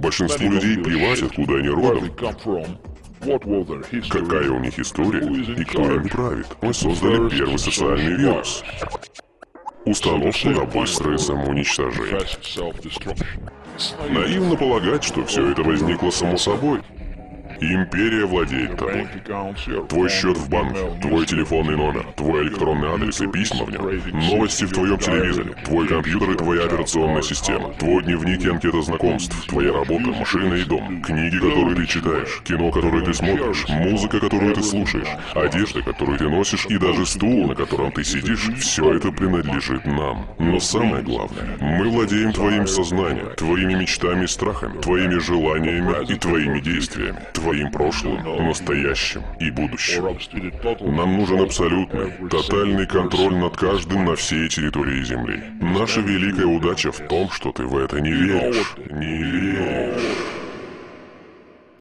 Большинству людей плевать, откуда они родом, какая у них история и кто им правит. Мы создали первый социальный вирус. Установку на быстрое самоуничтожение. Наивно полагать, что все это возникло само собой. Империя владеет тобой. Твой счет в банке, твой телефонный номер, твой электронный адрес и письма в нем, новости в твоем телевизоре, твой компьютер и твоя операционная система, твой дневник и анкета знакомств, твоя работа, машина и дом, книги, которые ты читаешь, кино, которое ты смотришь, музыка, которую ты слушаешь, одежда, которую ты носишь, и даже стул, на котором ты сидишь, все это принадлежит нам. Но самое главное, мы владеем твоим сознанием, твоими мечтами и страхами, твоими желаниями и твоими действиями, твоим прошлым, настоящим и будущим. Нам нужен абсолютный, тотальный контроль над каждым на всей территории Земли. Наша великая удача в том, что ты в это не веришь. Не веришь.